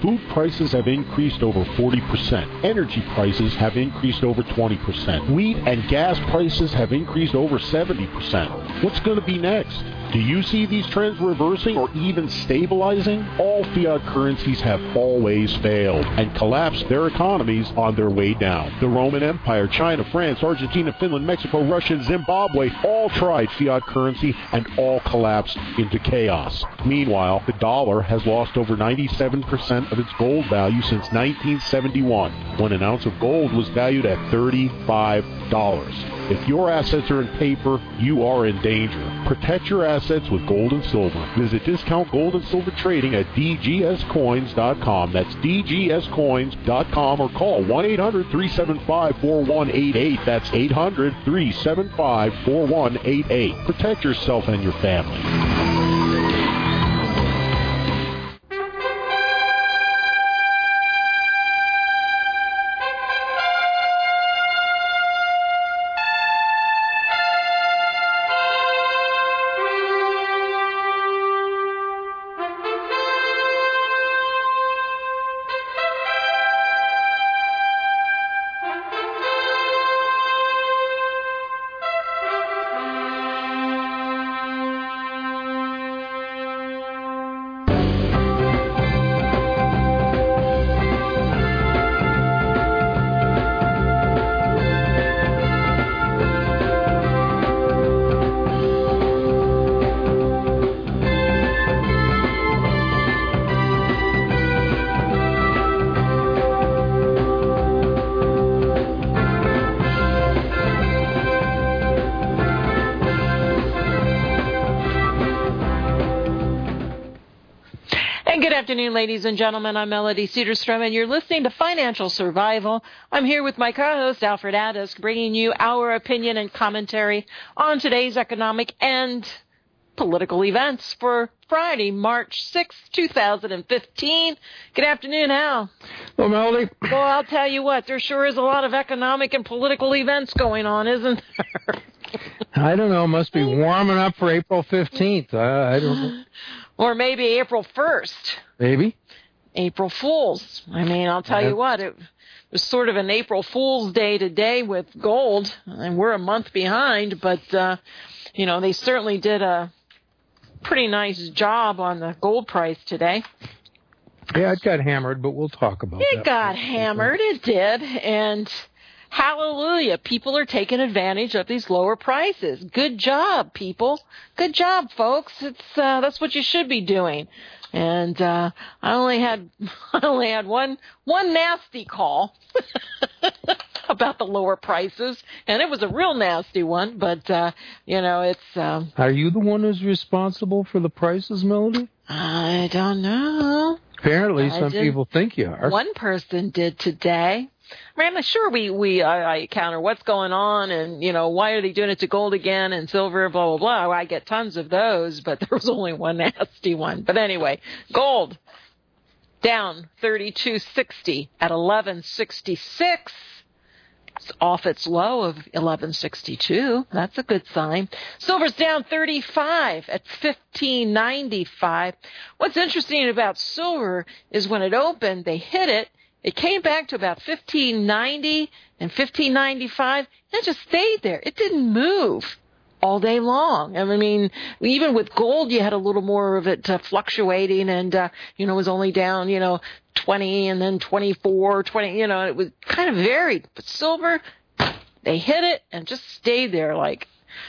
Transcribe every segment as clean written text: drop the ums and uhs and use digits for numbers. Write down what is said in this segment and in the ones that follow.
Food prices have increased over 40%. Energy prices have increased over 20%. Wheat and gas prices have increased over 70%. What's going to be next? Do you see these trends reversing or even stabilizing? All fiat currencies have always failed and collapsed their economies on their way down. The Roman Empire, China, France, Argentina, Finland, Mexico, Russia, and Zimbabwe all tried fiat currency and all collapsed into chaos. Meanwhile, the dollar has lost over 97% of its gold value since 1971, when an ounce of gold was valued at $35. If your assets are in paper, you are in danger. Protect your assets with gold and silver. Visit Discount Gold and Silver Trading at dgscoins.com. That's dgscoins.com, or call 1-800-375-4188. That's 800-375-4188. Protect yourself and your family. Good afternoon, ladies and gentlemen. I'm Melody Cedarstrom, and you're listening to Financial Survival. I'm here with my co-host, Alfred Addis, bringing you our opinion and commentary on today's economic and political events for Friday, March 6, 2015. Good afternoon, Al. Well, Melody. Well, I'll tell you what, there sure is a lot of economic and political events going on, isn't there? I don't know. It must be warming up for April 15th. I don't know. Or maybe April 1st. Maybe. April Fools. I mean, I'll tell you what, it was sort of an April Fool's Day today with gold, and we're a month behind, but, they certainly did a pretty nice job on the gold price today. Yeah, it got hammered, but we'll talk about that. It got hammered, it did, and hallelujah, people are taking advantage of these lower prices. Good job, people. Good job, folks. That's what you should be doing. And I only had one nasty call about the lower prices, and it was a real nasty one. But it's. Are you the one who's responsible for the prices, Melody? I don't know. Apparently, some people think you are. One person did today. I mean, sure, I counter what's going on and, why are they doing it to gold again and silver, blah, blah, blah. I get tons of those, but there was only one nasty one. But anyway, gold down 32.60 at 11.66. It's off its low of 11.62. That's a good sign. Silver's down 35 at 15.95. What's interesting about silver is when it opened, they hit it. It came back to about 15.90 and 15.95, and it just stayed there. It didn't move all day long. I mean, even with gold, you had a little more of it fluctuating, and, it was only down, 20 and then 24, 20, it was kind of varied. But silver, they hit it and just stayed there like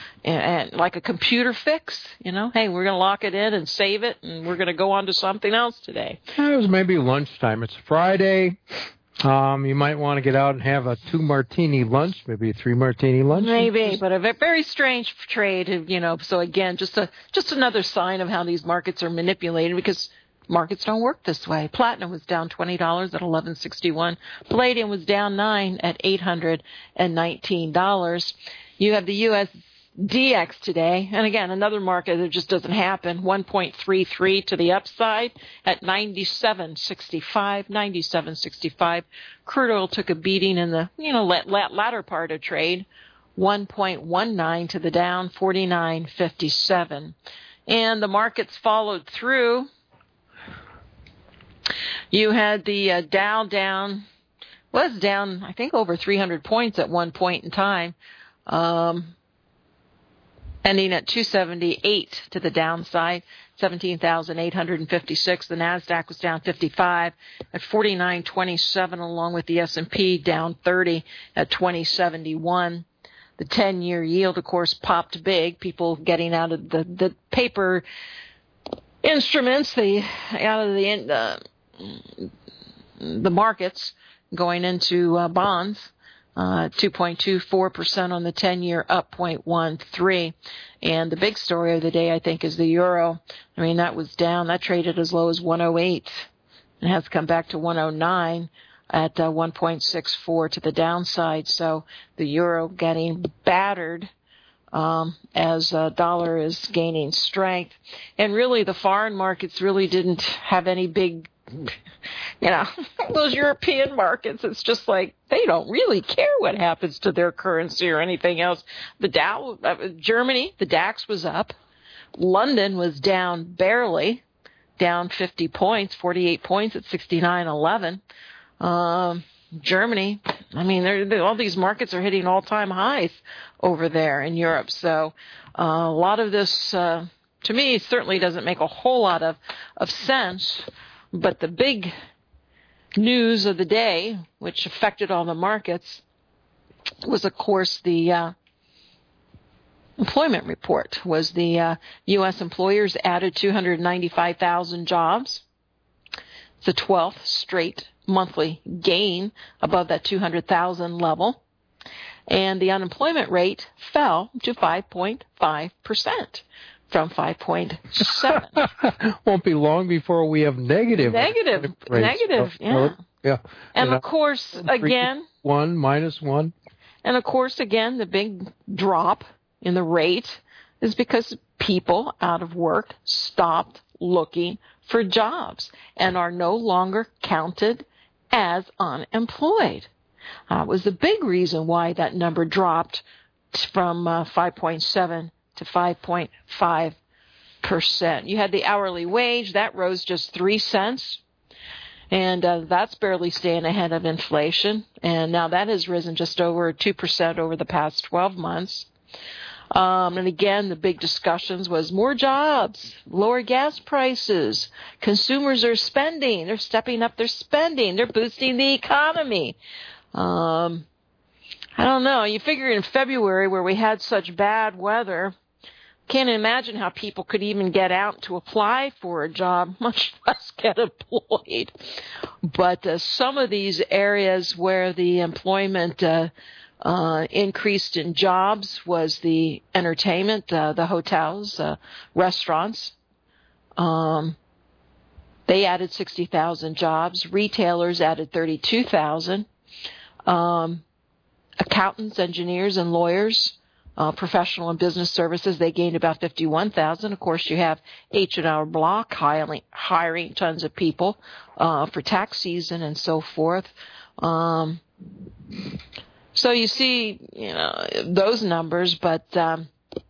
a computer fix, hey, we're going to lock it in and save it, and we're going to go on to something else today. It was maybe lunchtime. It's Friday. You might want to get out and have a 2-martini lunch, maybe a 3-martini lunch. Maybe, but a very strange trade, So again, just another sign of how these markets are manipulated, because markets don't work this way. Platinum was down $20 at $11.61. Palladium was down $9 at $819. You have the U.S. DX today, and again, another market that just doesn't happen, 1.33 to the upside at 97.65, 97.65. Crude oil took a beating in the, latter part of trade, 1.19 to the down, 49.57. And the markets followed through. You had the Dow was down, I think, over 300 points at one point in time, ending at 278 to the downside, 17,856. The NASDAQ was down 55 at 49.27, along with the S&P down 30 at 2071. The 10-year yield, of course, popped big. People getting out of the paper instruments, out of the markets, going into bonds. 2.24% on the 10-year, up 0.13. And the big story of the day, I think, is the euro. I mean, that was down. That traded as low as 108 and has come back to 109 at 1.64 to the downside. So the euro getting battered as dollar is gaining strength. And really, the foreign markets really didn't have any big, those European markets, it's just like they don't really care what happens to their currency or anything else. The Dow, Germany, the DAX was up. London was down barely, down 50 points, 48 points at 69.11. Germany, I mean, all these markets are hitting all-time highs over there in Europe. So a lot of this, to me, certainly doesn't make a whole lot of sense. But the big news of the day, which affected all the markets, was, of course, the employment report. Was the U.S. employers added 295,000 jobs. It's the 12th straight monthly gain above that 200,000 level. And the unemployment rate fell to 5.5%. From 5.7. Won't be long before we have negative. Yeah. Yeah. And of course, again, -1. And of course, again, the big drop in the rate is because people out of work stopped looking for jobs and are no longer counted as unemployed. Was the big reason why that number dropped from 5.7 to 5.5%. You had the hourly wage, that rose just 3 cents, and that's barely staying ahead of inflation, and now that has risen just over 2% over the past 12 months. And again, the big discussions was more jobs, lower gas prices, consumers are spending, they're stepping up their spending, they're boosting the economy. I don't know, you figure in February where we had such bad weather, can't imagine how people could even get out to apply for a job, much less get employed. But some of these areas where the employment increased in jobs was the entertainment, the hotels, restaurants. They added 60,000 jobs. Retailers added 32,000. Accountants, engineers, and lawyers, professional and business services, they gained about 51,000. Of course, you have H&R Block hiring tons of people for tax season and so forth. So you see, those numbers, but tell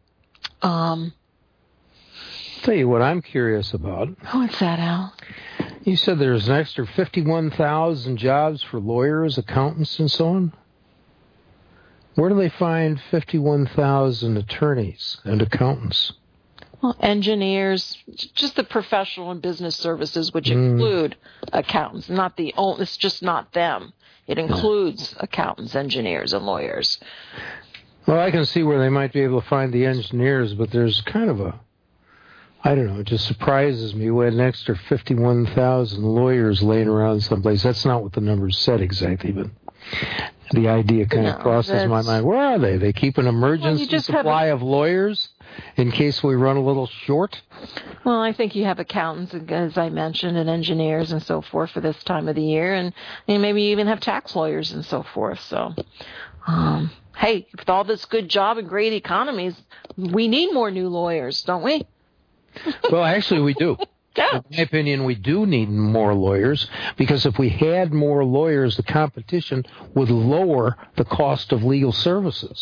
you what I'm curious about. What's that, Al? You said there's an extra 51,000 jobs for lawyers, accountants, and so on? Where do they find 51,000 attorneys and accountants? Well, engineers, just the professional and business services, which include accountants. It's just not them. It includes accountants, engineers, and lawyers. Well, I can see where they might be able to find the engineers, but there's kind of it just surprises me. We had an extra 51,000 lawyers laying around someplace. That's not what the numbers said exactly, but the idea kind of crosses my mind. Where are they? They keep an emergency supply of lawyers in case we run a little short? Well, I think you have accountants, as I mentioned, and engineers and so forth for this time of the year, and maybe you even have tax lawyers and so forth. So, hey, with all this good job and great economies, we need more new lawyers, don't we? Well, actually, we do. Yeah. In my opinion, we do need more lawyers, because if we had more lawyers, the competition would lower the cost of legal services.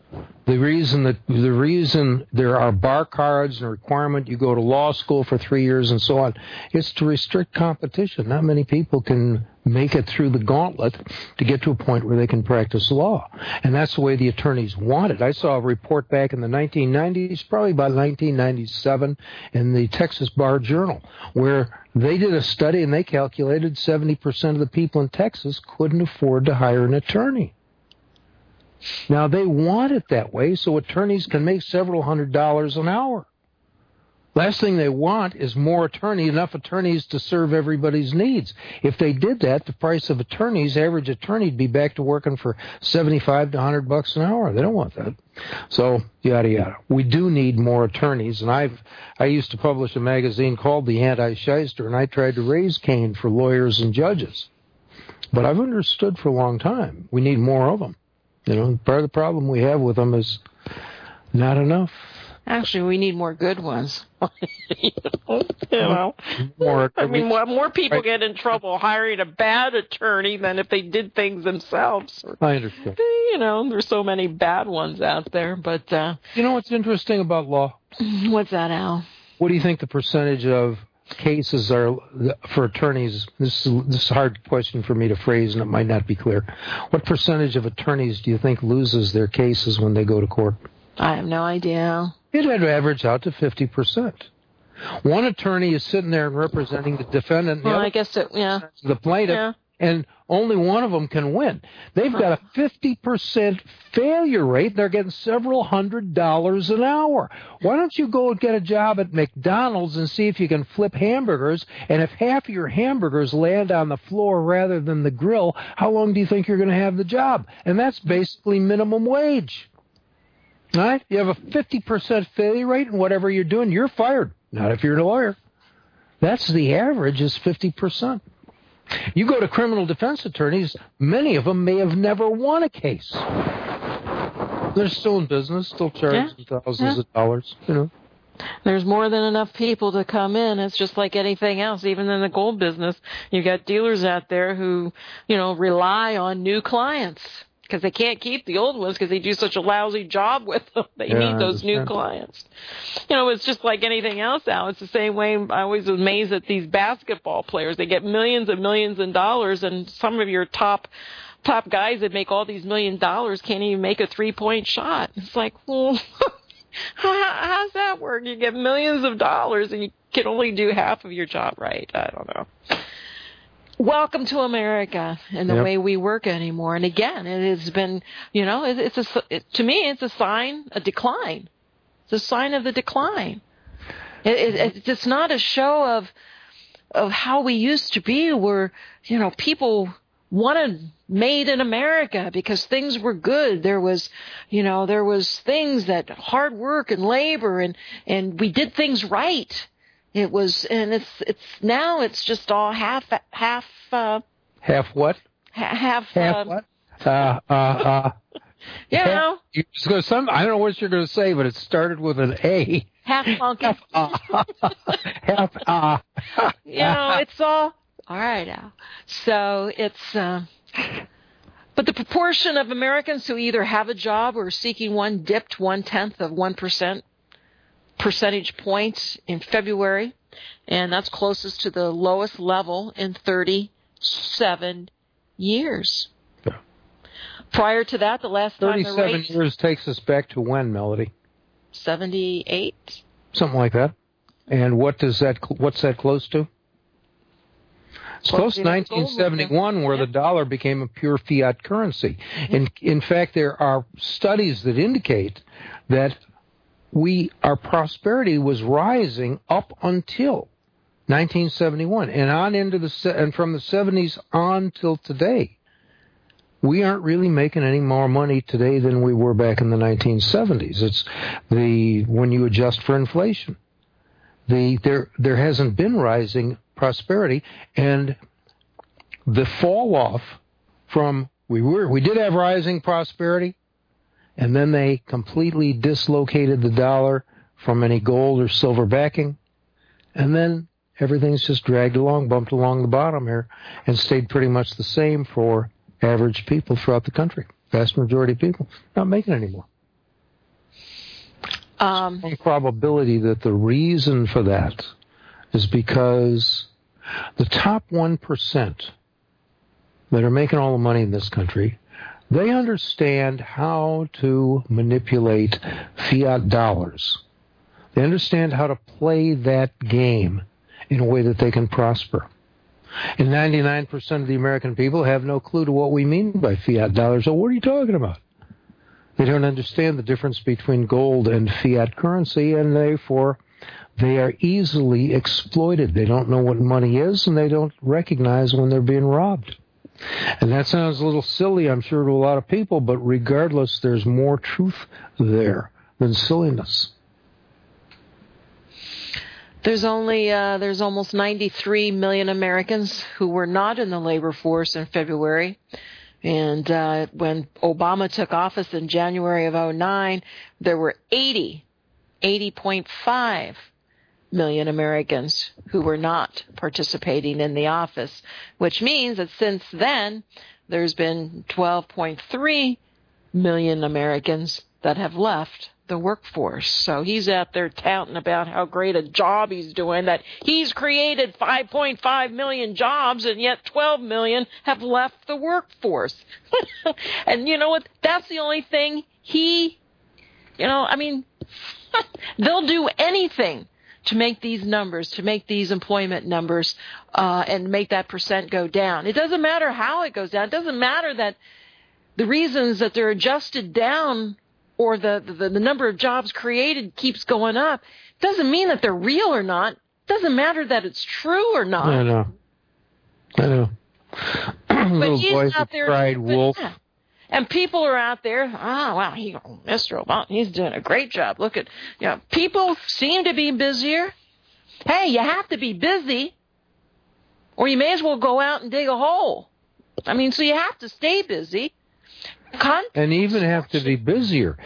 The reason there are bar cards and a requirement you go to law school for 3 years and so on, is to restrict competition. Not many people can make it through the gauntlet to get to a point where they can practice law. And that's the way the attorneys want it. I saw a report back in the 1990s, probably about 1997, in the Texas Bar Journal, where they did a study and they calculated 70% of the people in Texas couldn't afford to hire an attorney. Now, they want it that way so attorneys can make several $100s an hour. Last thing they want is enough attorneys to serve everybody's needs. If they did that, the price of attorneys, average attorney, would be back to working for $75 to $100 an hour. They don't want that. So, yada, yada. We do need more attorneys, and I used to publish a magazine called The Anti-Shyster, and I tried to raise Cain for lawyers and judges. But I've understood for a long time we need more of them. You know, part of the problem we have with them is not enough. Actually, we need more good ones. More people get in trouble hiring a bad attorney than if they did things themselves. I understand. There's so many bad ones out there. But you know what's interesting about law? What's that, Al? What do you think the percentage of cases are for attorneys? This is a hard question for me to phrase, and it might not be clear. What percentage of attorneys do you think loses their cases when they go to court? I have no idea. It would average out to 50%. One attorney is sitting there and representing the defendant, and the plaintiff, and only one of them can win. They've got a 50% failure rate. They're getting several $100s an hour. Why don't you go and get a job at McDonald's and see if you can flip hamburgers, and if half of your hamburgers land on the floor rather than the grill, how long do you think you're going to have the job? And that's basically minimum wage. All right? You have a 50% failure rate, and whatever you're doing, you're fired. Not if you're a lawyer. That's the average, is 50%. You go to criminal defense attorneys, many of them may have never won a case. They're still in business, still charging thousands of dollars, There's more than enough people to come in. It's just like anything else. Even in the gold business, you've got dealers out there who, rely on new clients because they can't keep the old ones because they do such a lousy job with them. They need those new clients. It's just like anything else, Al. It's the same way. I always was amazed at these basketball players. They get millions and millions of dollars, and some of your top guys that make all these $1 million can't even make a 3-point shot. It's like, well, how's that work? You get millions of dollars and you can only do half of your job right. I don't know. Welcome to America and the way we work anymore. And again, it has been, to me, it's a sign, a decline. It's a sign of the decline. It's not a show of how we used to be, where, people wanted made in America because things were good. There was things that hard work and labor and we did things right. It was, and it's now it's just all half what? Half what? I don't know what you're going to say, but it started with an A. Half monkey. It's all right, Al. So it's, but the proportion of Americans who either have a job or are seeking one dipped 0.1% percentage points in February, and that's closest to the lowest level in 37 years. Yeah. Prior to that, the last time 37 years takes us back to when, Melody? 78. Something like that. And what's that close to? It's close to 1971, where the dollar became a pure fiat currency. And in fact, there are studies that indicate that our prosperity was rising up until 1971 and on into and from the 70s on till today. We aren't really making any more money today than we were back in the 1970s. It's when you adjust for inflation. There hasn't been rising prosperity, and the fall off from we did have rising prosperity. And then they completely dislocated the dollar from any gold or silver backing. And then everything's just dragged along, bumped along the bottom here, and stayed pretty much the same for average people throughout the country. Vast majority of people not making any more. strong probability that the reason for that is because the top 1% that are making all the money in this country, they understand how to manipulate fiat dollars. They understand how to play that game in a way that they can prosper. And 99% of the American people have no clue to what we mean by fiat dollars. So what are you talking about? They don't understand the difference between gold and fiat currency, and therefore they are easily exploited. They don't know what money is, and they don't recognize when they're being robbed. And that sounds a little silly, I'm sure, to a lot of people, but regardless, there's more truth there than silliness. There's almost 93 million Americans who were not in the labor force in February. And when Obama took office in January of 2009, there were 80.5 million Americans who were not participating in the office, which means that since then, there's been 12.3 million Americans that have left the workforce. So he's out there touting about how great a job he's doing, that he's created 5.5 million jobs, and yet 12 million have left the workforce. And you know what? That's the only thing they'll do anything to make these numbers, to make these employment numbers, and make that percent go down. It doesn't matter how it goes down. It doesn't matter that the reasons that they're adjusted down or the number of jobs created keeps going up. It doesn't mean that they're real or not. It doesn't matter that it's true or not. I know. But he's out there. Cried wolf. Yeah. And people are out there, Mr. Obama, he's doing a great job. Look at, people seem to be busier. Hey, you have to be busy, or you may as well go out and dig a hole. So you have to stay busy. And even have to be busier.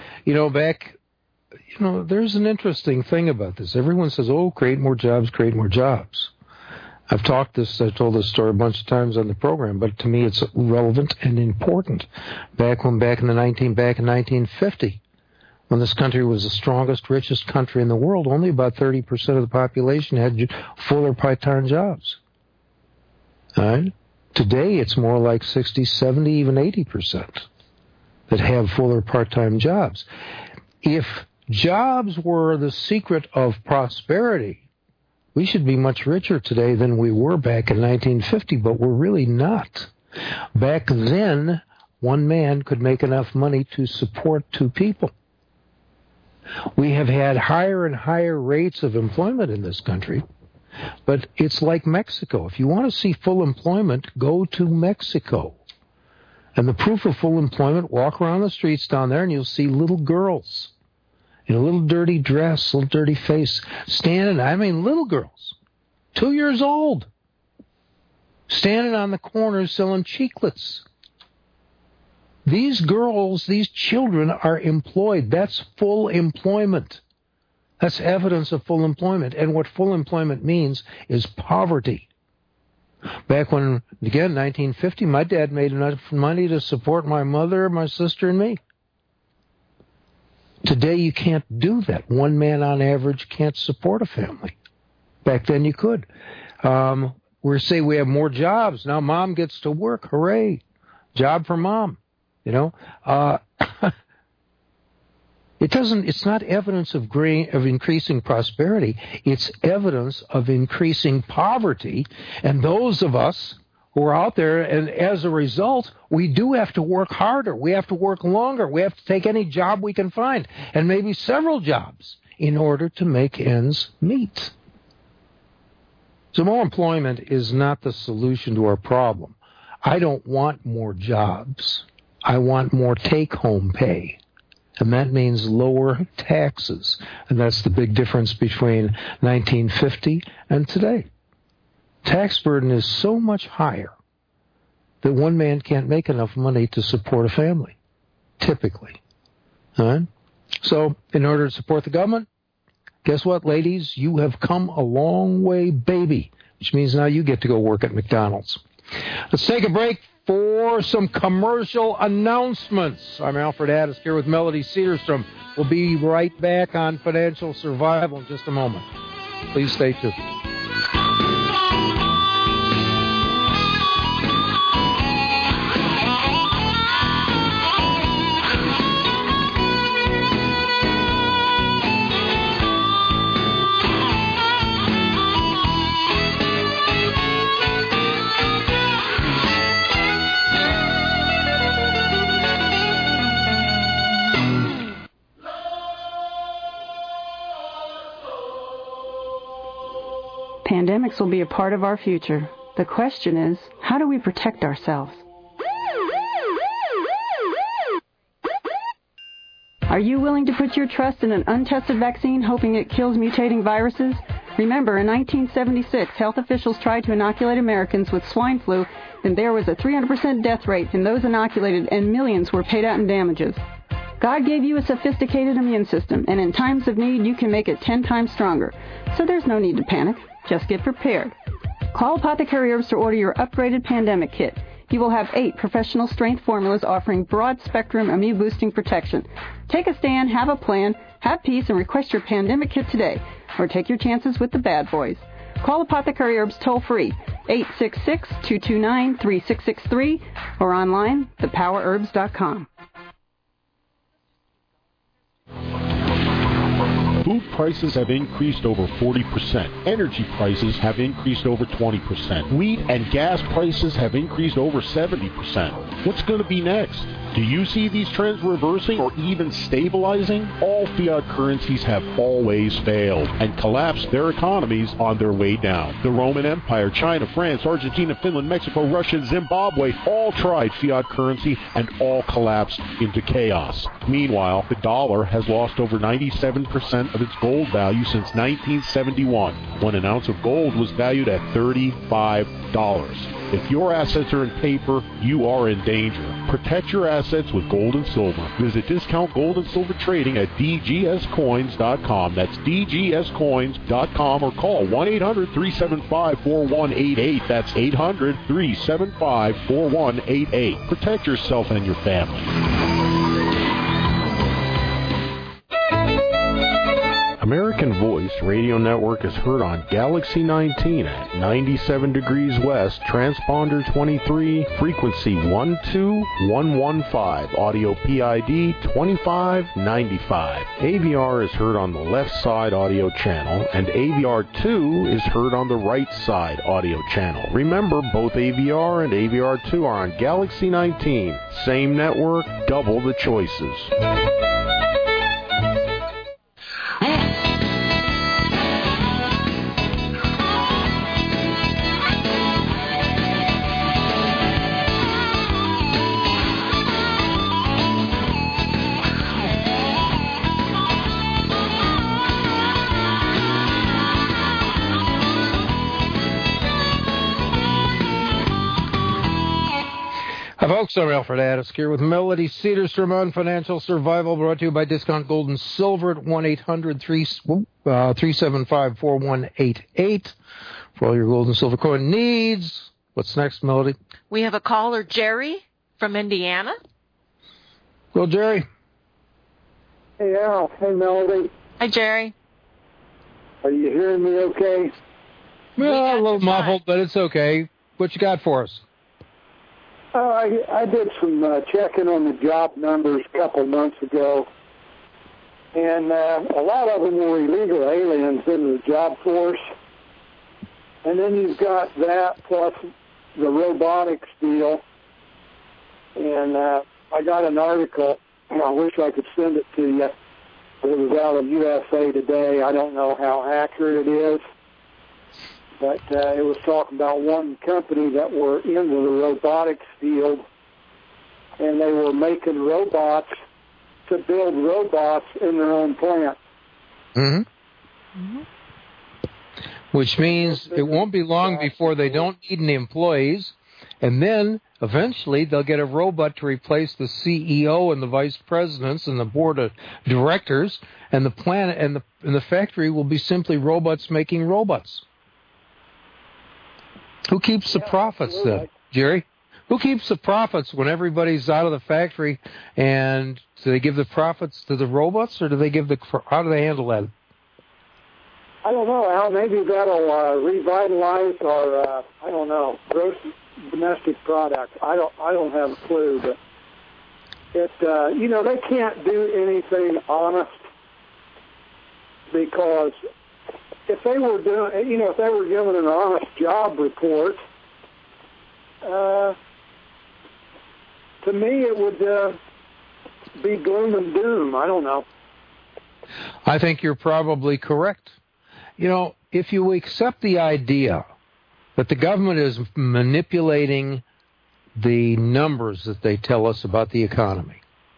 There's an interesting thing about this. Everyone says, create more jobs, create more jobs. I've told this story a bunch of times on the program, but to me it's relevant and important. Back in 1950, when this country was the strongest, richest country in the world, only about 30% of the population had full or part-time jobs. All right? Today it's more like 60, 70, even 80% that have full or part-time jobs. If jobs were the secret of prosperity, we should be much richer today than we were back in 1950, but we're really not. Back then, one man could make enough money to support two people. We have had higher and higher rates of employment in this country, but it's like Mexico. If you want to see full employment, go to Mexico. And the proof of full employment, walk around the streets down there and you'll see little girls in a little dirty dress, little dirty face, little girls, 2 years old, standing on the corners selling chiclets. These girls, these children are employed. That's full employment. That's evidence of full employment. And what full employment means is poverty. Back when, again, 1950, my dad made enough money to support my mother, my sister, and me. Today, you can't do that. One man on average can't support a family. Back then, you could. We say we have more jobs. Now mom gets to work. Hooray. Job for mom. It's not evidence of increasing prosperity. It's evidence of increasing poverty. And those of us who are out there, and as a result, we do have to work harder. We have to work longer. We have to take any job we can find, and maybe several jobs, in order to make ends meet. So more employment is not the solution to our problem. I don't want more jobs. I want more take-home pay. And that means lower taxes. And that's the big difference between 1950 and today. Tax burden is so much higher that one man can't make enough money to support a family, typically. All right? So in order to support the government, guess what, ladies? You have come a long way, baby, which means now you get to go work at McDonald's. Let's take a break for some commercial announcements. I'm Alfred Addis here with Melody Cedarstrom. We'll be right back on Financial Survival in just a moment. Please stay tuned. Pandemics will be a part of our future. The question is, how do we protect ourselves? Are you willing to put your trust in an untested vaccine hoping it kills mutating viruses? Remember, in 1976, health officials tried to inoculate Americans with swine flu, and there was a 300% death rate in those inoculated, and millions were paid out in damages. God gave you a sophisticated immune system, and in times of need, you can make it 10 times stronger. So there's no need to panic. Just get prepared. Call Apothecary Herbs to order your upgraded pandemic kit. You will have 8 professional strength formulas offering broad-spectrum immune-boosting protection. Take a stand, have a plan, have peace, and request your pandemic kit today. Or take your chances with the bad boys. Call Apothecary Herbs toll-free, 866-229-3663, or online, thepowerherbs.com. Food prices have increased over 40%. Energy prices have increased over 20%. Wheat and gas prices have increased over 70%. What's going to be next? Do you see these trends reversing or even stabilizing? All fiat currencies have always failed and collapsed their economies on their way down. The Roman Empire, China, France, Argentina, Finland, Mexico, Russia, and Zimbabwe all tried fiat currency and all collapsed into chaos. Meanwhile, the dollar has lost over 97% of its gold value since 1971, when an ounce of gold was valued at $35. If your assets are in paper, you are in danger. Protect your assets with gold and silver. Visit Discount Gold and Silver Trading at dgscoins.com. That's dgscoins.com, or call 1-800-375-4188. That's 800-375-4188. Protect yourself and your family. American Voice Radio Network is heard on Galaxy 19 at 97 degrees west, transponder 23, frequency 12115, audio PID 2595. AVR is heard on the left side audio channel, and AVR2 is heard on the right side audio channel. Remember, both AVR and AVR2 are on Galaxy 19. Same network, double the choices. Folks, I'm Alfred Addis here with Melody Cedarstrom on Financial Survival, brought to you by Discount Gold and Silver at 1-800-375-4188 for all your gold and silver coin needs. What's next, Melody? We have a caller, Jerry, from Indiana. Well, Jerry. Hey, Al. Hey, Melody. Hi, Jerry. Are you hearing me okay? Well, a little muffled, but it's okay. What you got for us? I did some checking on the job numbers a couple months ago, and a lot of them were illegal aliens in the job force. And then you've got that plus the robotics deal. And I got an article, and I wish I could send it to you. It was out of USA Today. I don't know how accurate it is. But it was talking about one company that were into the robotics field, and they were making robots to build robots in their own plant. Mm-hmm. Mm-hmm. Which means it won't be long before they don't need any employees, and then eventually they'll get a robot to replace the CEO and the vice presidents and the board of directors, and the plant and the factory will be simply robots making robots. Who keeps the profits then? Jerry? Who keeps the profits when everybody's out of the factory? And do they give the profits to the robots, or do they how do they handle that? I don't know, Al. Maybe that'll revitalize our, I don't know, gross domestic product. I don't have a clue, but it, they can't do anything honest, because if they were doing, if they were given an honest job report, to me it would be gloom and doom. I don't know. I think you're probably correct. If you accept the idea that the government is manipulating the numbers that they tell us about the economy,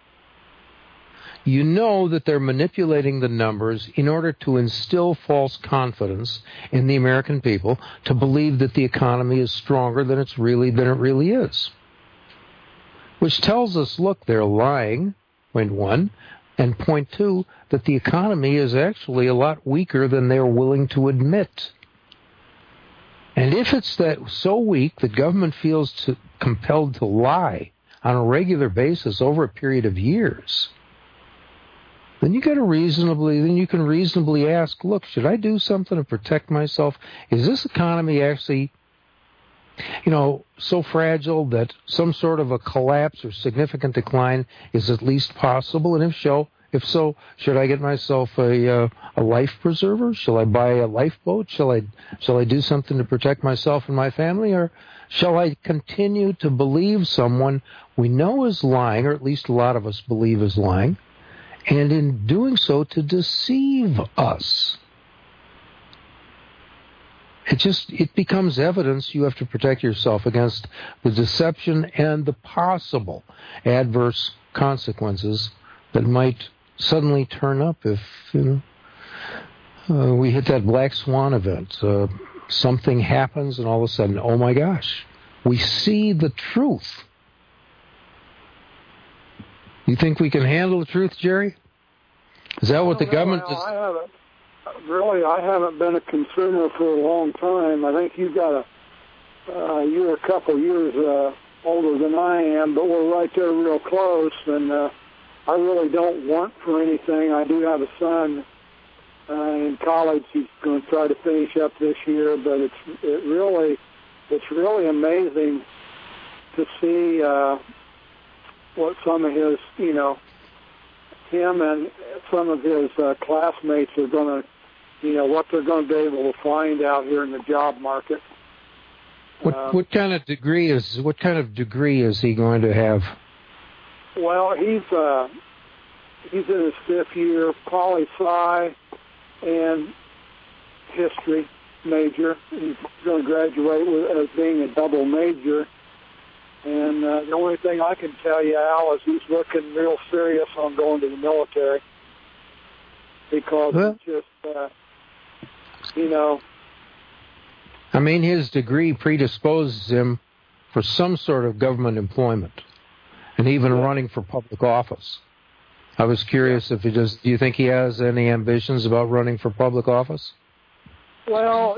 you know that they're manipulating the numbers in order to instill false confidence in the American people to believe that the economy is stronger than it really is. Which tells us, look, they're lying, point one, and point two, that the economy is actually a lot weaker than they're willing to admit. And if it's that so weak that government feels compelled to lie on a regular basis over a period of years, then you can reasonably ask, look, should I do something to protect myself? Is this economy actually, so fragile that some sort of a collapse or significant decline is at least possible? And if so, should I get myself a life preserver? Shall I buy a lifeboat? Shall I do something to protect myself and my family? Or shall I continue to believe someone we know is lying, or at least a lot of us believe is lying, and in doing so to deceive us? It becomes evidence you have to protect yourself against the deception and the possible adverse consequences that might suddenly turn up if, we hit that black swan event. Something happens and all of a sudden, oh my gosh, we see the truth. You think we can handle the truth, Jerry? Is that what the government does? I haven't been a consumer for a long time. I think you've got you're a couple years older than I am, but we're right there real close, and I really don't want for anything. I do have a son in college. He's going to try to finish up this year, but it's really amazing to see what some of his, him and some of his classmates are going to, what they're going to be able to find out here in the job market. What kind of degree is he going to have? Well, he's in his fifth year, poli-sci and history major. He's going to graduate as being a double major. And the only thing I can tell you, Al, is he's looking real serious on going to the military, because it's just, his degree predisposes him for some sort of government employment, and even running for public office. I was curious do you think he has any ambitions about running for public office? Well,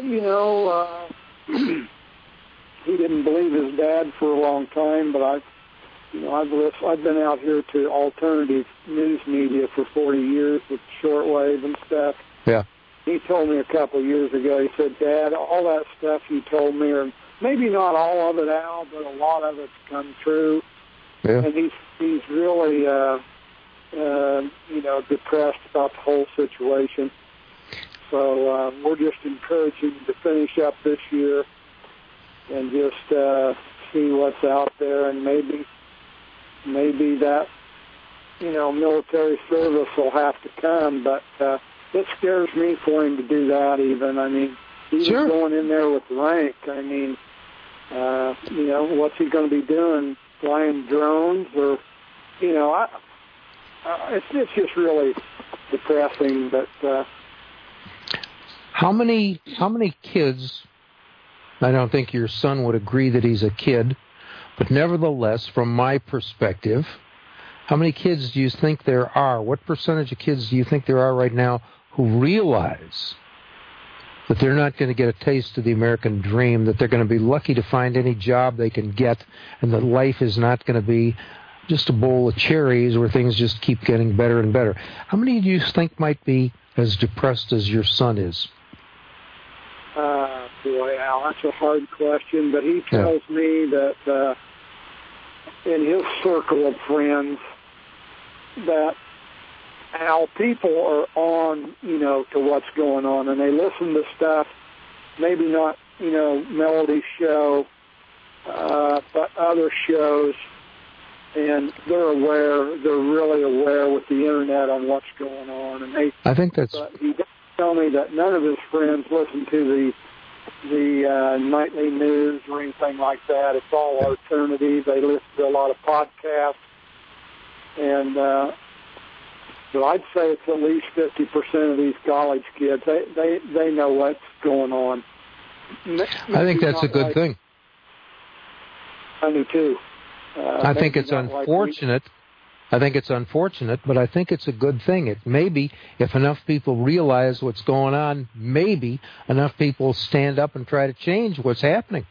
he didn't believe his dad for a long time, but I've been out here to alternative news media for 40 years with shortwave and stuff. Yeah. He told me a couple of years ago, he said, Dad, all that stuff you told me, or maybe not all of it, Al, but a lot of it's come true. Yeah. And he's really, depressed about the whole situation. So we're just encouraging him to finish up this year and just see what's out there, and maybe that, military service will have to come, but it scares me for him to do that even. He's sure. Going in there with rank. What's he going to be doing? Flying drones? Or, it's just really depressing, but... How many kids... I don't think your son would agree that he's a kid, but nevertheless, from my perspective, how many kids do you think there are? What percentage of kids do you think there are right now who realize that they're not going to get a taste of the American dream, that they're going to be lucky to find any job they can get, and that life is not going to be just a bowl of cherries where things just keep getting better and better. How many do you think might be as depressed as your son is? Boy, Al, that's a hard question, but he tells me that in his circle of friends that how people are on, to what's going on, and they listen to stuff, maybe not, Melody's show, but other shows, and they're really aware with the internet on what's going on, and I think that's. He does tell me that none of his friends listen to the nightly news or anything like that. It's all alternative. They listen to a lot of podcasts, and but I'd say it's at least 50% of these college kids. They know what's going on. I think that's a good thing. I do too. I think it's unfortunate. I think it's unfortunate, but I think it's a good thing. It maybe, if enough people realize what's going on, maybe enough people stand up and try to change what's happening.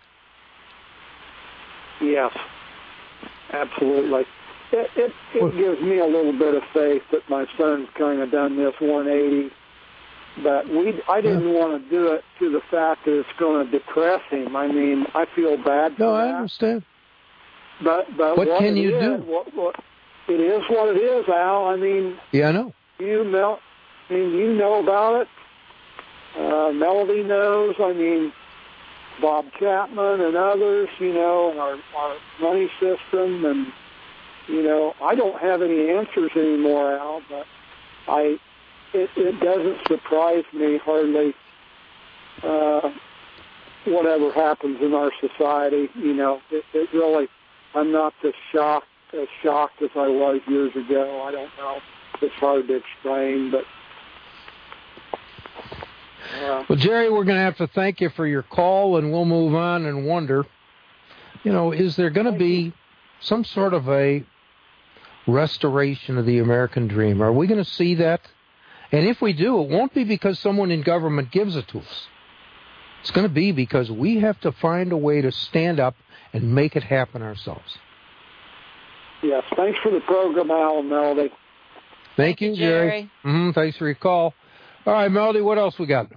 Yes, absolutely. It gives me a little bit of faith that my son's kind of done this 180, but I didn't want to do it to the fact that it's going to depress him. I mean, I feel bad for that. No, I understand. But what can you do? It is what it is, Al. I mean, yeah, I know. You know about it. Melody knows. I mean, Bob Chapman and others, and our money system, and I don't have any answers anymore, Al. But it doesn't surprise me hardly. Whatever happens in our society, it really. I'm not as shocked as I was years ago. I don't know. It's hard to explain, but. Well, Jerry, we're going to have to thank you for your call, and we'll move on and wonder, is there going to be some sort of a restoration of the American dream? Are we going to see that? And if we do, it won't be because someone in government gives it to us. It's going to be because we have to find a way to stand up and make it happen ourselves. Yes, thanks for the program, Al and Melody. Thank you, Jerry. Thanks for your call. All right, Melody, what else we got?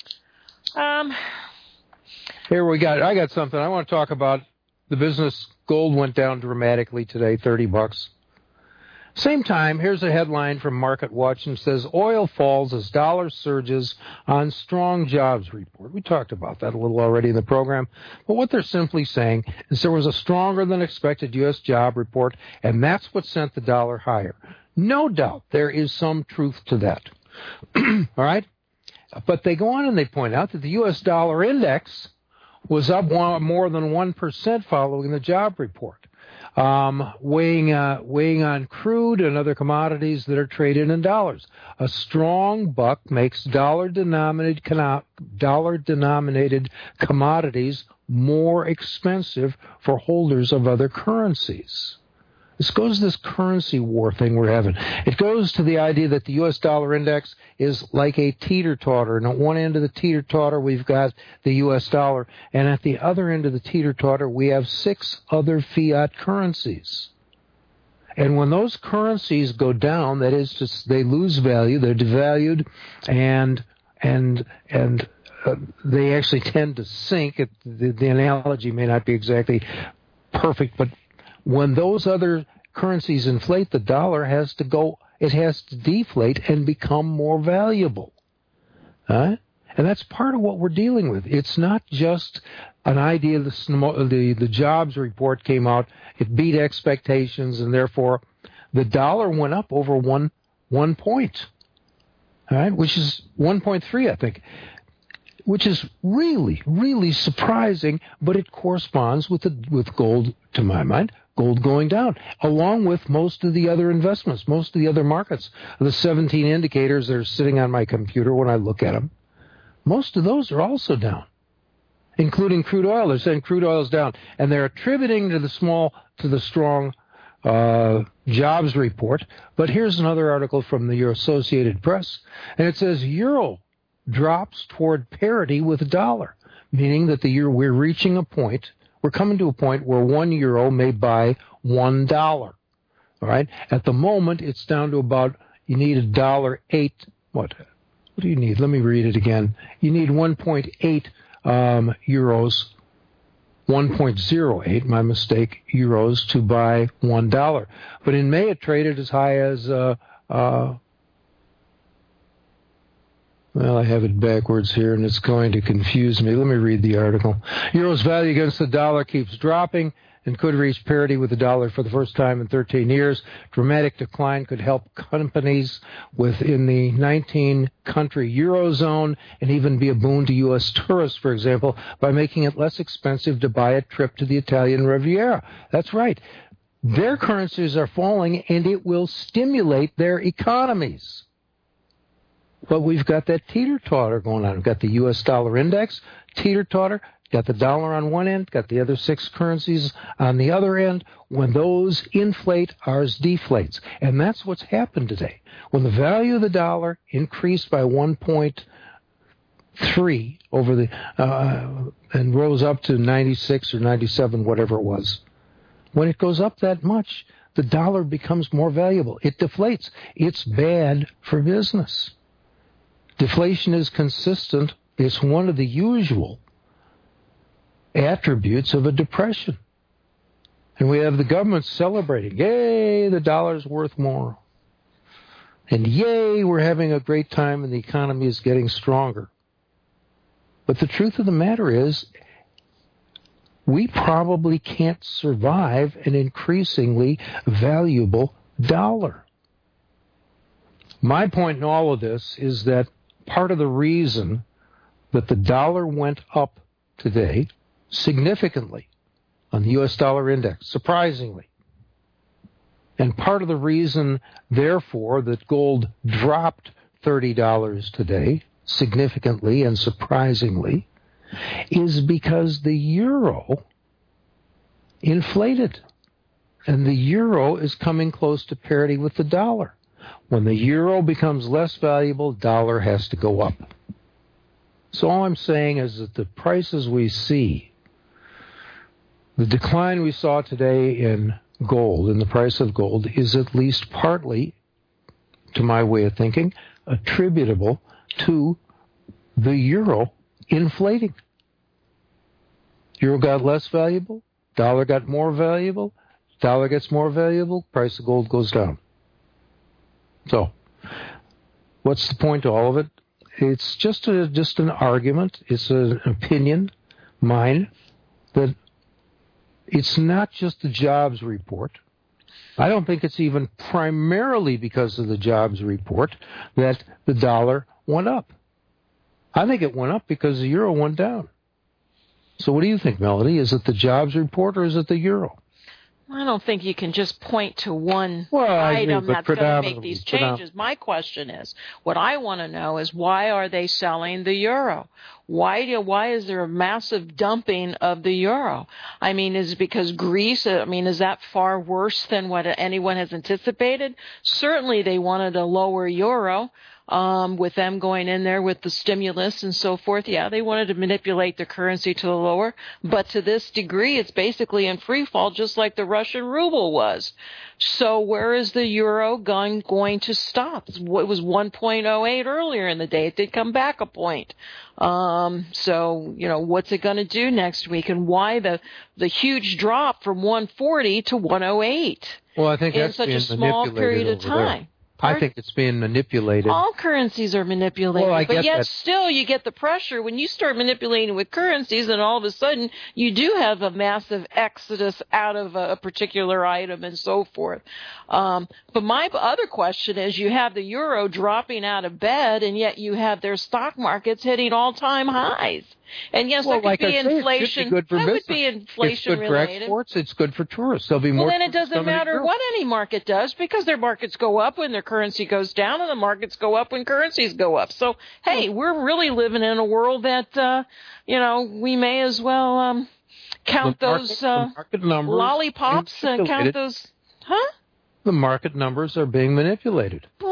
Here I got something. I want to talk about the business. Gold went down dramatically today, $30. Same time, here's a headline from Market Watch and says, oil falls as dollar surges on strong jobs report. We talked about that a little already in the program. But what they're simply saying is there was a stronger than expected U.S. job report, and that's what sent the dollar higher. No doubt there is some truth to that. All right? But they go on and they point out that the U.S. dollar index was up more than 1% following the job report. Weighing on crude and other commodities that are traded in dollars. A strong buck makes dollar-denominated commodities more expensive for holders of other currencies. This goes to this currency war thing we're having. It goes to the idea that the U.S. dollar index is like a teeter-totter. And at one end of the teeter-totter, we've got the U.S. dollar. And at the other end of the teeter-totter, we have 6 other fiat currencies. And when those currencies go down, that is, just they lose value, they're devalued, and they actually tend to sink. The analogy may not be exactly perfect, but when those other currencies inflate, the dollar has to deflate and become more valuable. And that's part of what we're dealing with. It's not just an idea. The jobs report came out, it beat expectations, and therefore the dollar went up over one point. All right, which is 1.3, I think, which is really, really surprising, but it corresponds with gold, to my mind. Gold going down, along with most of the other investments, most of the other markets. The 17 indicators that are sitting on my computer when I look at them, most of those are also down, including crude oil. They're saying crude oil is down, and they're attributing to the strong jobs report. But here's another article from the Associated Press, and it says Euro drops toward parity with the dollar, meaning that we're reaching a point, we're coming to a point where 1 euro may buy $1. All right? At the moment, it's down to about, you need $1.08. What do you need? Let me read it again. You need 1.8 euros, 1.08, my mistake, euros to buy $1. But in May, it traded as high as, well, I have it backwards here, and it's going to confuse me. Let me read the article. Euro's value against the dollar keeps dropping and could reach parity with the dollar for the first time in 13 years. Dramatic decline could help companies within the 19-country Eurozone and even be a boon to U.S. tourists, for example, by making it less expensive to buy a trip to the Italian Riviera. That's right. Their currencies are falling, and it will stimulate their economies. But we've got that teeter-totter going on. We've got the U.S. dollar index, teeter-totter, got the dollar on one end, got the other 6 currencies on the other end. When those inflate, ours deflates. And that's what's happened today. When the value of the dollar increased by 1.3 over the and rose up to 96 or 97, whatever it was, when it goes up that much, the dollar becomes more valuable. It deflates. It's bad for business. Deflation is consistent. It's one of the usual attributes of a depression. And we have the government celebrating, yay, the dollar's worth more. And yay, we're having a great time and the economy is getting stronger. But the truth of the matter is, we probably can't survive an increasingly valuable dollar. My point in all of this is that part of the reason that the dollar went up today significantly on the U.S. dollar index, surprisingly, and part of the reason, therefore, that gold dropped $30 today significantly and surprisingly is because the euro inflated, and the euro is coming close to parity with the dollar. When the euro becomes less valuable, dollar has to go up. So all I'm saying is that the prices we see, the decline we saw today in gold, in the price of gold, is at least partly, to my way of thinking, attributable to the euro inflating. Euro got less valuable, dollar got more valuable, dollar gets more valuable, price of gold goes down. So, what's the point to all of it? It's just an argument. It's an opinion, mine, that it's not just the jobs report. I don't think it's even primarily because of the jobs report that the dollar went up. I think it went up because the euro went down. So what do you think, Melody? Is it the jobs report or is it the euro? I don't think you can just point to one item that's going to make these changes. My question is, what I want to know is, why are they selling the euro? Why is there a massive dumping of the euro? I mean, is it because Greece, is that far worse than what anyone has anticipated? Certainly they wanted a lower euro. With them going in there with the stimulus and so forth. Yeah, they wanted to manipulate the currency to the lower, but to this degree, it's basically in free fall, just like the Russian ruble was. So where is the euro going to stop? It was 1.08 earlier in the day. It did come back a point. So, what's it going to do next week, and why the huge drop from 140 to 108? Well, I think in that's such a small period of time. There. I think it's being manipulated. All currencies are manipulated, but yet still you get the pressure. When you start manipulating with currencies, and all of a sudden you do have a massive exodus out of a particular item and so forth. But my other question is, you have the euro dropping out of bed, and yet you have their stock markets hitting all-time highs. And yes, there could be inflation. That would be inflation related. It's good for exports. It's good for tourists. There'll be more. Well, then it doesn't matter what any market does, because their markets go up when their currency goes down, and the markets go up when currencies go up. So, hey, we're really living in a world that, we may as well count those lollipops and count those, huh? The market numbers are being manipulated. Well,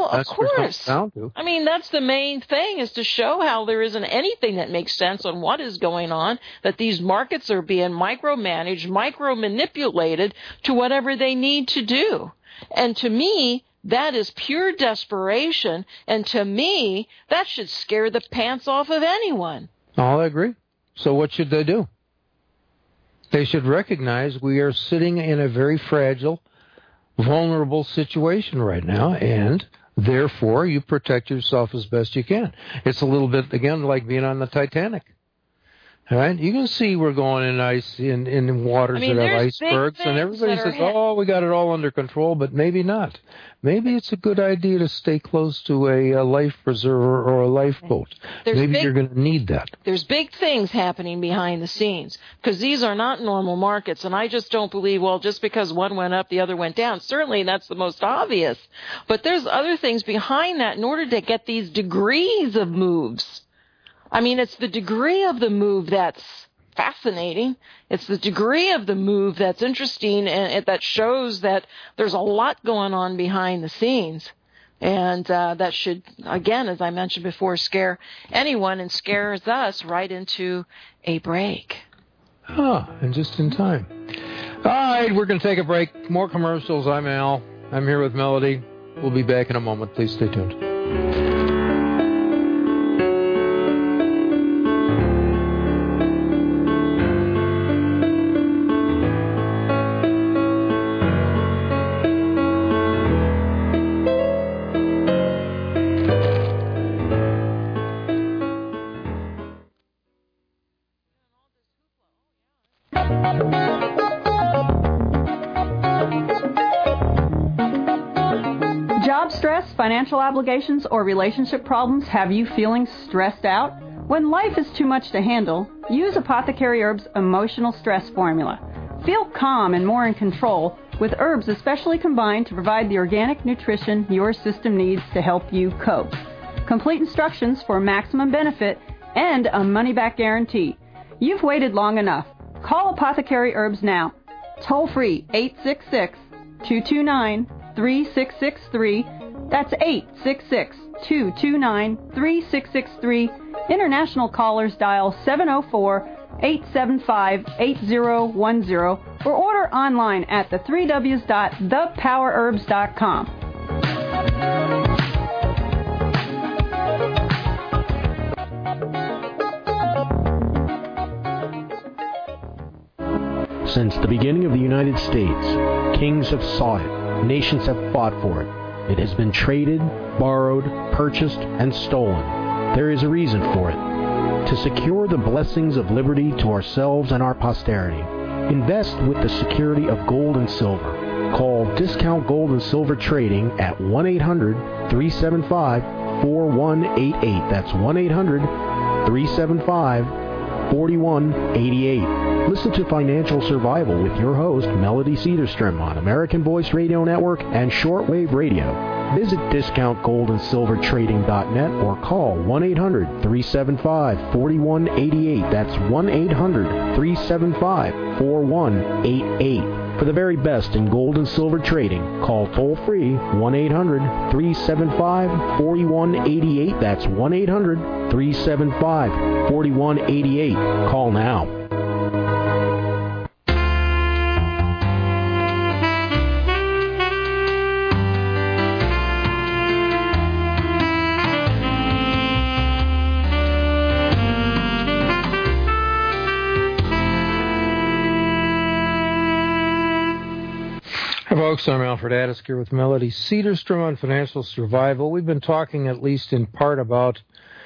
Well, of course. Down to. I mean, that's the main thing, is to show how there isn't anything that makes sense on what is going on, that these markets are being micromanaged, micromanipulated to whatever they need to do. And to me, that is pure desperation, and to me, that should scare the pants off of anyone. I agree. So what should they do? They should recognize we are sitting in a very fragile, vulnerable situation right now, and therefore you protect yourself as best you can. It's a little bit, again, like being on the Titanic. All right? You can see we're going in ice in waters that have icebergs, and everybody says, oh, we got it all under control, but maybe not. Maybe it's a good idea to stay close to a life preserver or a lifeboat. Maybe you're going to need that. There's big things happening behind the scenes, because these are not normal markets, and I just don't believe, well, just because one went up, the other went down. Certainly that's the most obvious. But there's other things behind that in order to get these degrees of moves. I mean, it's the degree of the move that's fascinating. It's the degree of the move that's interesting, and that shows that there's a lot going on behind the scenes. And that should, again, as I mentioned before, scare anyone, and scares us right into a break. And just in time. All right, we're going to take a break. More commercials. I'm Al. I'm here with Melody. We'll be back in a moment. Please stay tuned. Job stress, financial obligations, or relationship problems have you feeling stressed out? When life is too much to handle, use Apothecary Herbs' Emotional Stress Formula. Feel calm and more in control with herbs especially combined to provide the organic nutrition your system needs to help you cope. Complete instructions for maximum benefit and a money-back guarantee. You've waited long enough. Call Apothecary Herbs now. Toll free 866-229-3663. That's 866-229-3663. International callers dial 704-875-8010 or order online at the3ws.thepowerherbs.com. Since the beginning of the United States, kings have sought it, nations have fought for it. It has been traded, borrowed, purchased, and stolen. There is a reason for it. To secure the blessings of liberty to ourselves and our posterity, invest with the security of gold and silver. Call Discount Gold and Silver Trading at 1-800-375-4188. That's 1-800-375-4188. Listen to Financial Survival with your host, Melody Cedarstrom, on American Voice Radio Network and Shortwave Radio. Visit DiscountGoldandSilverTrading.net or call 1-800-375-4188. That's 1-800-375-4188. For the very best in gold and silver trading, call toll-free 1-800-375-4188. That's 1-800-375-4188. Call now. Folks, I'm Alfred Addis here with Melody Cedarstrom on Financial Survival. We've been talking at least in part about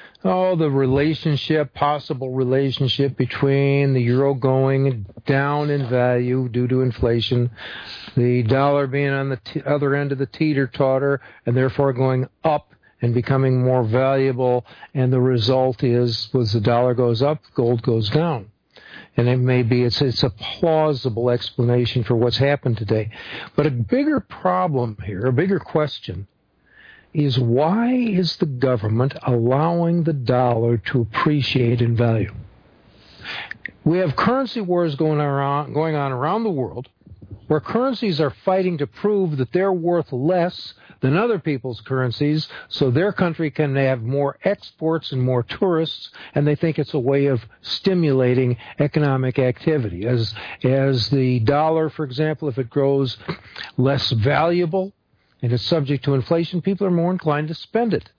the possible relationship between the euro going down in value due to inflation, the dollar being on the other end of the teeter-totter, and therefore going up and becoming more valuable, and the result is, as the dollar goes up, gold goes down. And it's a plausible explanation for what's happened today. But a bigger problem here, a bigger question, is why is the government allowing the dollar to appreciate in value? We have currency wars going on around the world, where currencies are fighting to prove that they're worth less than other people's currencies so their country can have more exports and more tourists, and they think it's a way of stimulating economic activity. As the dollar, for example, if it grows less valuable and it's subject to inflation, people are more inclined to spend it.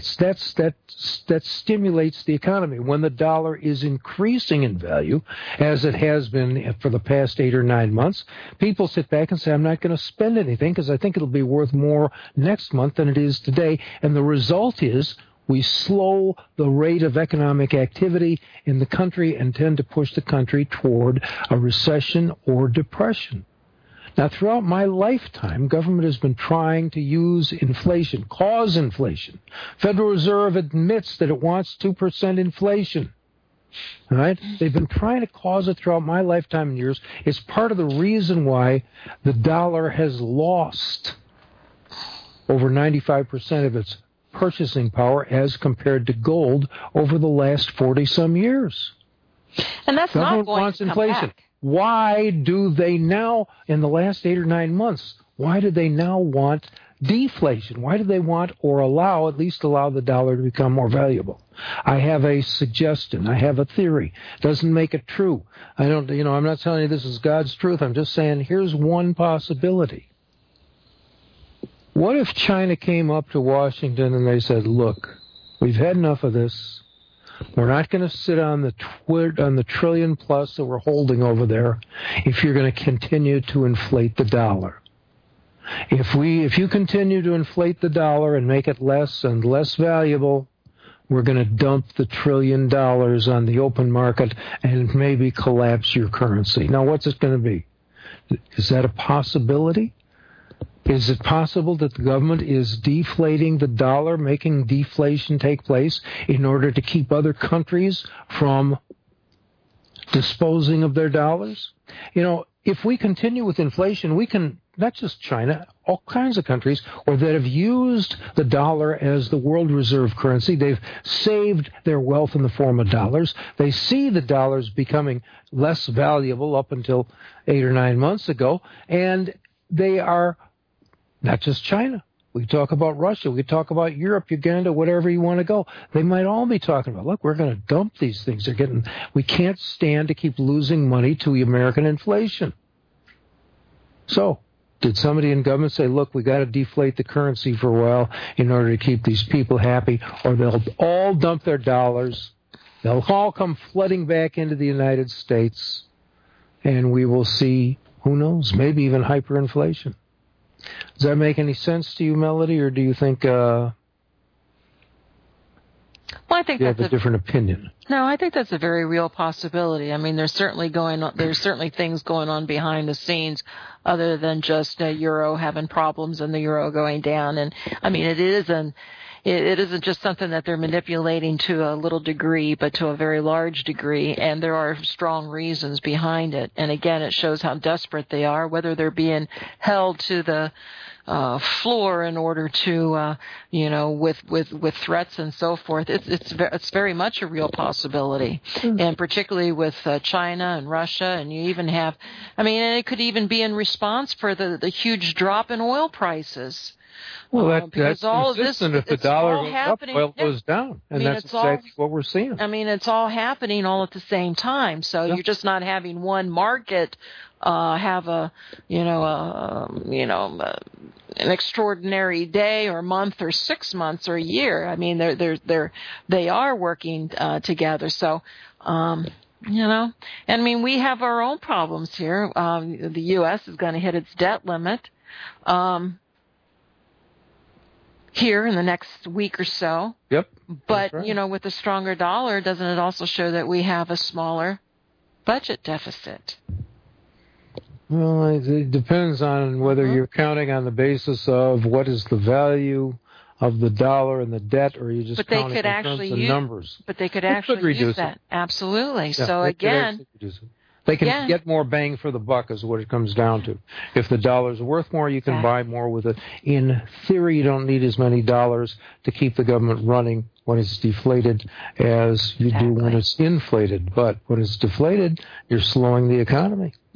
That stimulates the economy. When the dollar is increasing in value, as it has been for the past 8 or 9 months, people sit back and say, I'm not going to spend anything because I think it'll be worth more next month than it is today. And the result is we slow the rate of economic activity in the country and tend to push the country toward a recession or depression. Now, throughout my lifetime, government has been trying to use inflation, cause inflation. Federal Reserve admits that it wants 2% inflation. All right? They've been trying to cause it throughout my lifetime and years. It's part of the reason why the dollar has lost over 95% of its purchasing power as compared to gold over the last 40-some years. And that's government not going wants to come inflation. back. Why do they now, in the last 8 or 9 months, why do they now want deflation? Why do they want or at least allow the dollar to become more valuable? I have a suggestion. I have a theory. Doesn't make it true. I'm not telling you this is God's truth. I'm just saying here's one possibility. What if China came up to Washington and they said, look, we've had enough of this. We're not going to sit on the trillion plus that we're holding over there if you're going to continue to inflate the dollar. If you continue to inflate the dollar and make it less and less valuable, we're going to dump the $1 trillion on the open market and maybe collapse your currency. Now, what's it going to be? Is that a possibility? Is it possible that the government is deflating the dollar, making deflation take place in order to keep other countries from disposing of their dollars? If we continue with inflation, we can, not just China, all kinds of countries that have used the dollar as the world reserve currency. They've saved their wealth in the form of dollars. They see the dollars becoming less valuable up until 8 or 9 months ago, and they are not just China. We talk about Russia. We talk about Europe, Uganda, whatever you want to go. They might all be talking about, look, we're going to dump these things. We can't stand to keep losing money to American inflation. So, did somebody in government say, look, we got to deflate the currency for a while in order to keep these people happy, or they'll all dump their dollars. They'll all come flooding back into the United States, and we will see, who knows, maybe even hyperinflation. Does that make any sense to you, Melody, or do you think Well, I think you that's have a different opinion? No, I think that's a very real possibility. I mean, there's certainly things going on behind the scenes other than just euro having problems and the euro going down. And I mean, it isn't just something that they're manipulating to a little degree, but to a very large degree, and there are strong reasons behind it. And again, it shows how desperate they are, whether they're being held to the floor in order to, with threats and so forth. It's very much a real possibility, and particularly with China and Russia, and you even have, and it could even be in response for the huge drop in oil prices. Well, because that's all of this, if the dollar goes up, oil goes down, and that's exactly what we're seeing. It's all happening all at the same time. So you're just not having one market have an extraordinary day or month or 6 months or a year. I mean, they are working together. So. We have our own problems here. The U.S. is going to hit its debt limit. Here in the next week or so. Yep. But, right. With a stronger dollar, doesn't it also show that we have a smaller budget deficit? Well, it depends on whether you're counting on the basis of what is the value of the dollar and the debt, or you just counting in terms of numbers. But they could actually use that. Absolutely. Yeah, so again... They can get more bang for the buck is what it comes down to. If the dollar's worth more, you can buy more with it. In theory, you don't need as many dollars to keep the government running when it's deflated as you do when it's inflated. But when it's deflated, you're slowing the economy.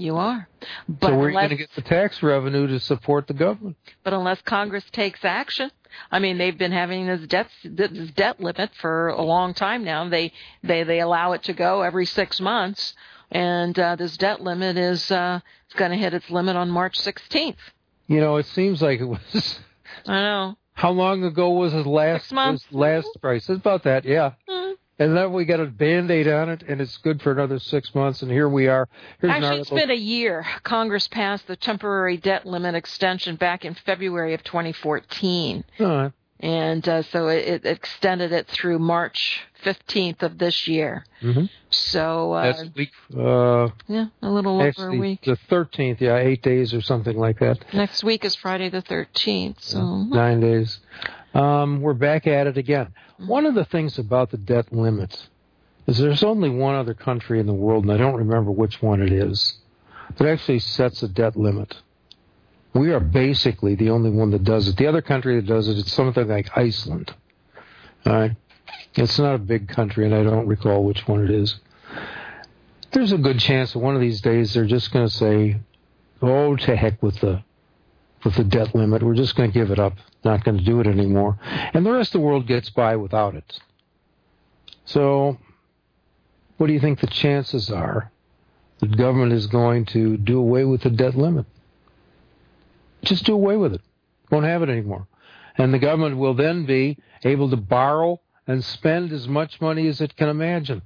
You are. But so we're going to get the tax revenue to support the government. But unless Congress takes action, I mean, they've been having this debt limit for a long time now. They allow it to go every 6 months, and this debt limit is going to hit its limit on March 16th. You know, it seems like it was. I know. How long ago was his last 6 months? His last price? It's about that, yeah. Mm-hmm. And then we got a Band-Aid on it, and it's good for another 6 months, and here we are. Actually, it's been a year. Congress passed the temporary debt limit extension back in February of 2014. Right. And so it extended it through March 15th of this year. Mm-hmm. So that's a week. Yeah, a little over a week. The 13th, yeah, 8 days or something like that. Next week is Friday the 13th. So 9 days. We're back at it again. One of the things about the debt limit is there's only one other country in the world, and I don't remember which one it is, that actually sets a debt limit. We are basically the only one that does it. The other country that does it, it's something like Iceland. All right? It's not a big country, and I don't recall which one it is. There's a good chance that one of these days they're just going to say, oh, to heck with the debt limit. We're just going to give it up. Not going to do it anymore. And the rest of the world gets by without it. So what do you think the chances are that government is going to do away with the debt limit? Just do away with it. Won't have it anymore. And the government will then be able to borrow and spend as much money as it can imagine.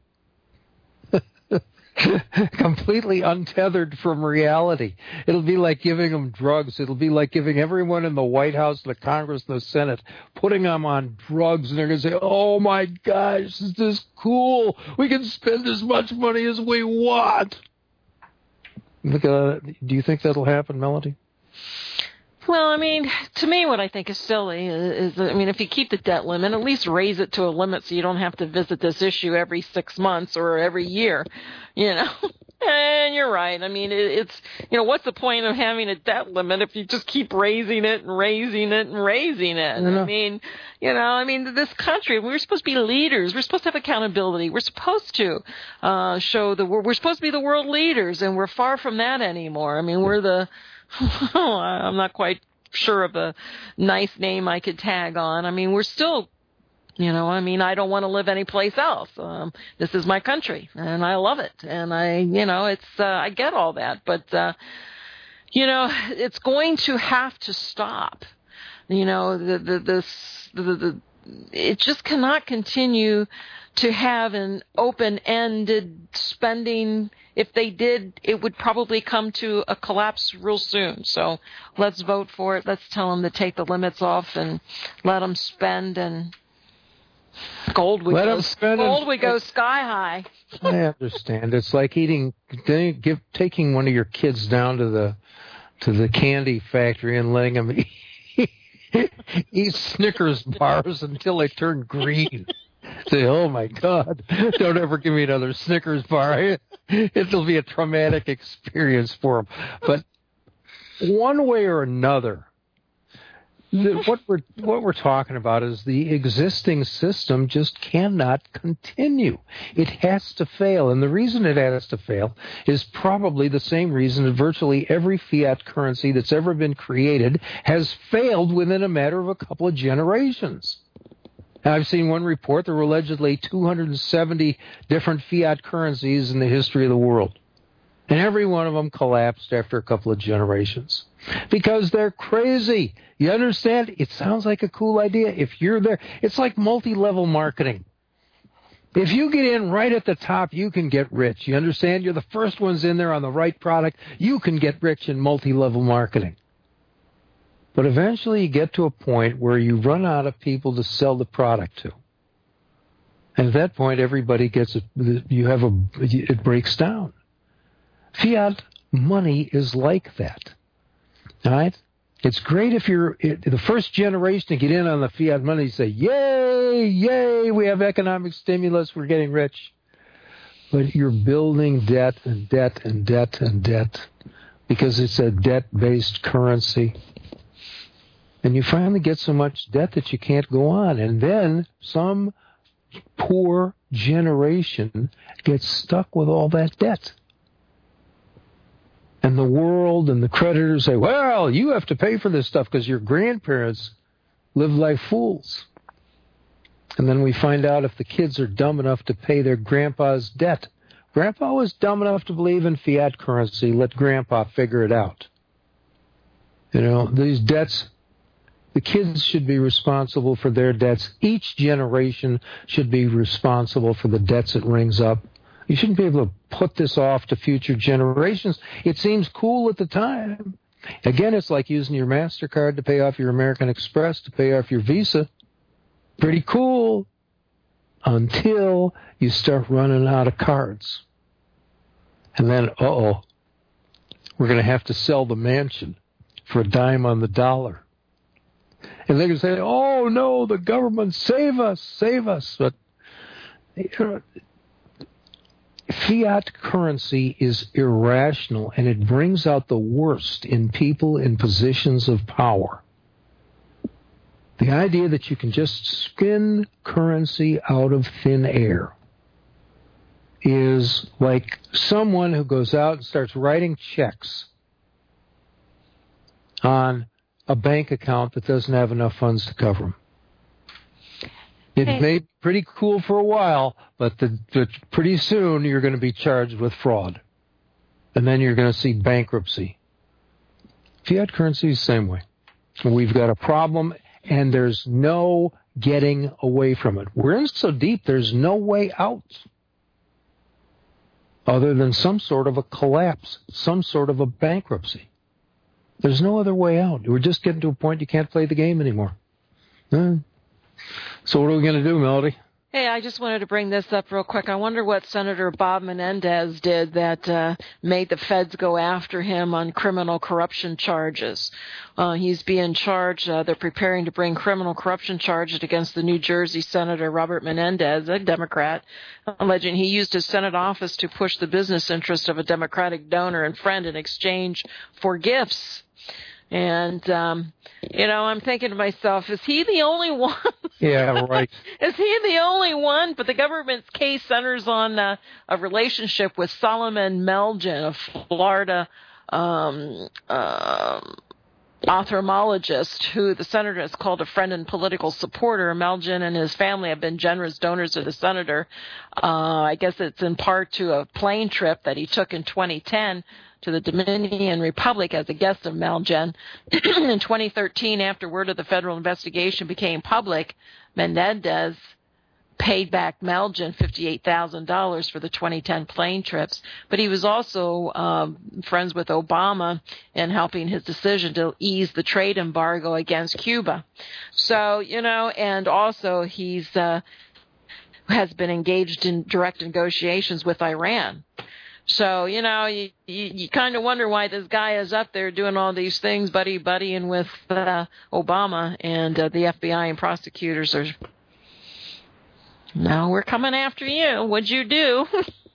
Completely untethered from reality. It'll be like giving them drugs. It'll be like giving everyone in the White House, the Congress, the Senate, putting them on drugs, and they're going to say, oh my gosh, this is cool. We can spend as much money as we want. Do you think that'll happen, Melody? Well, I mean, to me, what I think is silly is, I mean, if you keep the debt limit, at least raise it to a limit so you don't have to visit this issue every 6 months or every year, you know. And you're right. I mean, it's, you know, what's the point of having a debt limit if you just keep raising it and raising it and raising it? I mean, you know, I mean, this country, we're supposed to be leaders. We're supposed to have accountability. We're supposed to show we're supposed to be the world leaders, and we're far from that anymore. I mean, we're the I'm not quite sure of a nice name I could tag on. I mean, we're still, you know, I mean, I don't want to live anyplace else. This is my country, and I love it. And I get all that. But, you know, it's going to have to stop. You know, it just cannot continue to have an open-ended spending. If they did, it would probably come to a collapse real soon. So let's vote for it. Let's tell them to take the limits off and let them spend, and gold would go sky high. I understand. It's like taking one of your kids down to the candy factory and letting them eat Snickers bars until they turn green. Say, oh my God, don't ever give me another Snickers bar. It'll be a traumatic experience for them. But one way or another, what we're talking about is the existing system just cannot continue. It has to fail. And the reason it has to fail is probably the same reason that virtually every fiat currency that's ever been created has failed within a matter of a couple of generations. I've seen one report there were allegedly 270 different fiat currencies in the history of the world. And every one of them collapsed after a couple of generations. Because they're crazy. You understand? It sounds like a cool idea. If you're there, it's like multi-level marketing. If you get in right at the top, you can get rich. You understand? You're the first ones in there on the right product. You can get rich in multi-level marketing. But eventually you get to a point where you run out of people to sell the product to. And at that point, everybody gets it. It breaks down. Fiat money is like that. All right? It's great if you're the first generation to get in on the fiat money. You say, yay, yay, we have economic stimulus, we're getting rich. But you're building debt and debt and debt and debt because it's a debt-based currency. And you finally get so much debt that you can't go on. And then some poor generation gets stuck with all that debt. And the world and the creditors say, well, you have to pay for this stuff because your grandparents live like fools. And then we find out if the kids are dumb enough to pay their grandpa's debt. Grandpa was dumb enough to believe in fiat currency. Let Grandpa figure it out. You know, these debts, the kids should be responsible for their debts. Each generation should be responsible for the debts it rings up. You shouldn't be able to put this off to future generations. It seems cool at the time. Again, it's like using your MasterCard to pay off your American Express, to pay off your Visa. Pretty cool until you start running out of cards. And then, we're going to have to sell the mansion for a dime on the dollar. And they're going to say, oh, no, the government, save us, save us. But fiat currency is irrational, and it brings out the worst in people in positions of power. The idea that you can just spin currency out of thin air is like someone who goes out and starts writing checks on a bank account that doesn't have enough funds to cover them. It may be pretty cool for a while, but pretty soon you're going to be charged with fraud. And then you're going to see bankruptcy. Fiat currency is the same way. We've got a problem, and there's no getting away from it. We're in so deep, there's no way out other than some sort of a collapse, some sort of a bankruptcy. There's no other way out. We're just getting to a point you can't play the game anymore. So what are we going to do, Melody? Hey, I just wanted to bring this up real quick. I wonder what Senator Bob Menendez did that made the feds go after him on criminal corruption charges. He's being charged. They're preparing to bring criminal corruption charges against the New Jersey Senator Robert Menendez, a Democrat, alleging he used his Senate office to push the business interest of a Democratic donor and friend in exchange for gifts. And, I'm thinking to myself, is he the only one? Yeah, right. Is he the only one? But the government's case centers on a relationship with Solomon Melgen, a Florida ophthalmologist who the senator has called a friend and political supporter. Melgen and his family have been generous donors to the senator. I guess it's in part to a plane trip that he took in 2010 to the Dominican Republic as a guest of Melgen. In 2013, after word of the federal investigation became public, Menendez paid back Melgen $58,000 for the 2010 plane trips. But he was also friends with Obama in helping his decision to ease the trade embargo against Cuba. So, and also he's has been engaged in direct negotiations with Iran. So, you kind of wonder why this guy is up there doing all these things, buddying with Obama, and the FBI and prosecutors are, no, we're coming after you. What'd you do?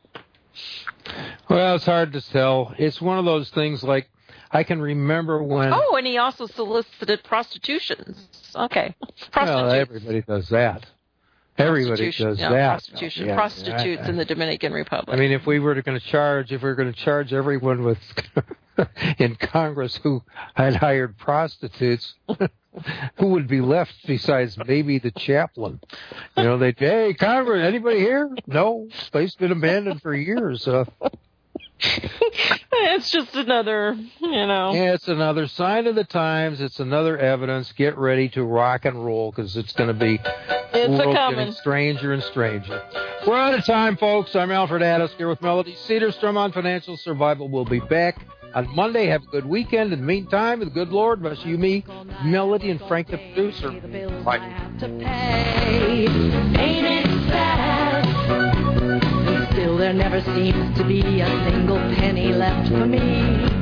Well, it's hard to tell. It's one of those things like, I can remember when... Oh, and he also solicited prostitutions. Okay. Well, everybody does that. Everybody does that. Prostitutes in the Dominican Republic. I mean, if we were going to charge everyone with in Congress who had hired prostitutes, who would be left besides maybe the chaplain? They'd say, hey, Congress, anybody here? No, place been abandoned for years. It's just another, Yeah, it's another sign of the times. It's another evidence. Get ready to rock and roll because it's going to be getting stranger and stranger. We're out of time, folks. I'm Alfred Addis here with Melody Cedarstrom on Financial Survival. We'll be back on Monday. Have a good weekend. In the meantime, the good Lord bless you, me, Melody, and Frank the producer. Bye. Ain't it sad? Still there never seems to be a single penny left for me.